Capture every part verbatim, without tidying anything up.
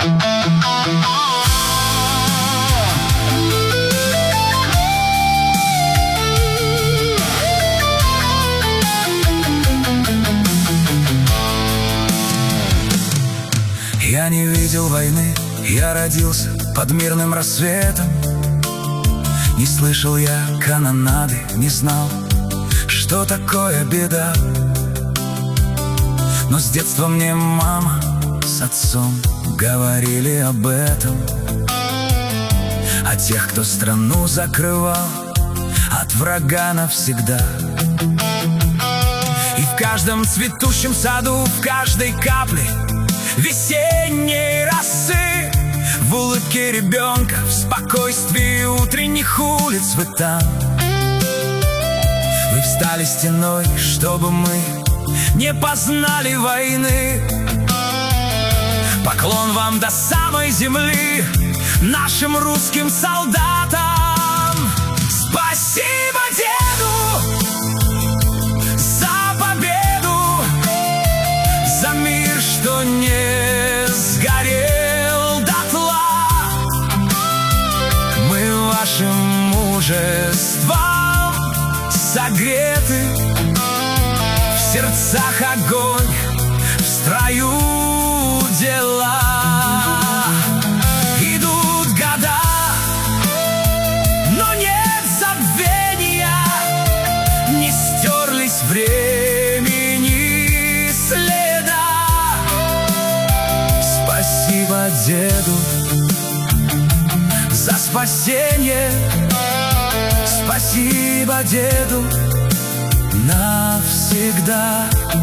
Я не видел войны, я родился под мирным рассветом. Не слышал я канонады, не знал, что такое беда. Но с детства мне мама с отцом говорили об этом, о тех, кто страну закрывал от врага навсегда. И в каждом цветущем саду, в каждой капле весенней росы, в улыбке ребенка, в спокойствии утренних улиц вы там. Вы встали стеной, чтобы мы не познали войны. Поклон вам до самой земли, нашим русским солдатам. Спасибо деду за победу, за мир, что не сгорел дотла. Мы вашим мужеством согреты, в сердцах огонь, в строю дела. Идут года, но нет забвения, не стерлись времени следа. Спасибо деду за спасение, спасибо деду навсегда.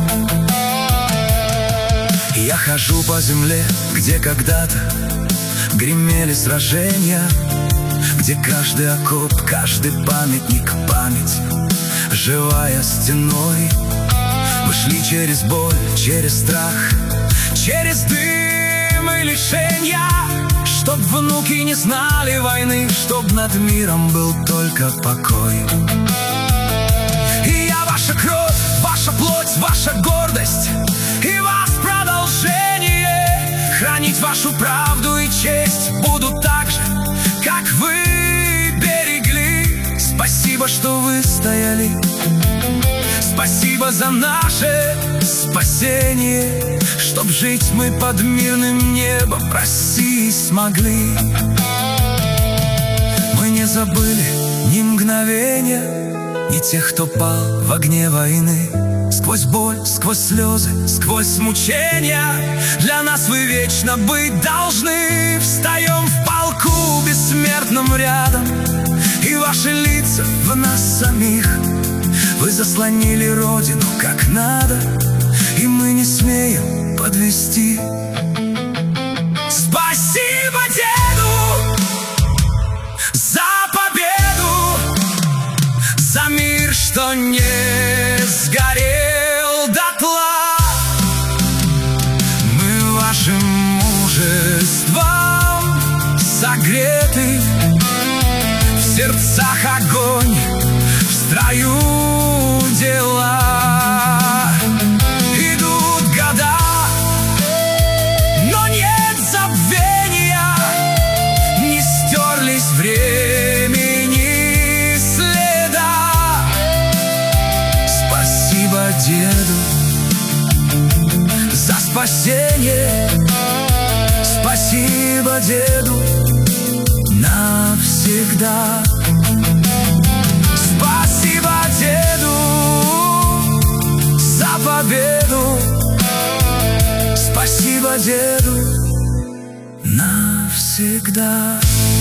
Я хожу по земле, где когда-то гремели сражения, где каждый окоп, каждый памятник, память живая стеной. Мы шли через боль, через страх, через дым и лишения, чтоб внуки не знали войны, чтоб над миром был только покой. И я ваша кровь, ваша плоть, ваша гордость, и вас продолжение. Хранить вашу правду и честь буду так же, как вы берегли. Спасибо, что вы стояли, спасибо за наше спасение, чтоб жить мы под мирным небом России смогли. Мы не забыли ни мгновения, ни тех, кто пал в огне войны. Сквозь боль, сквозь слезы, сквозь мучения для нас вы вечно быть должны. Встаем в полку бессмертном рядом, и ваши лица в нас самих. Вы заслонили родину как надо, и мы не смеем подвести. Спасибо деду за победу, за мир, что не сгорел дотла. Мы вашим мужеством согреты, в сердцах огонь, в строю дела. Идут года, но нет забвения, не стерлись времени следа. Спасибо деду за спасение, спасибо деду навсегда. Спасибо деду за победу, спасибо деду навсегда.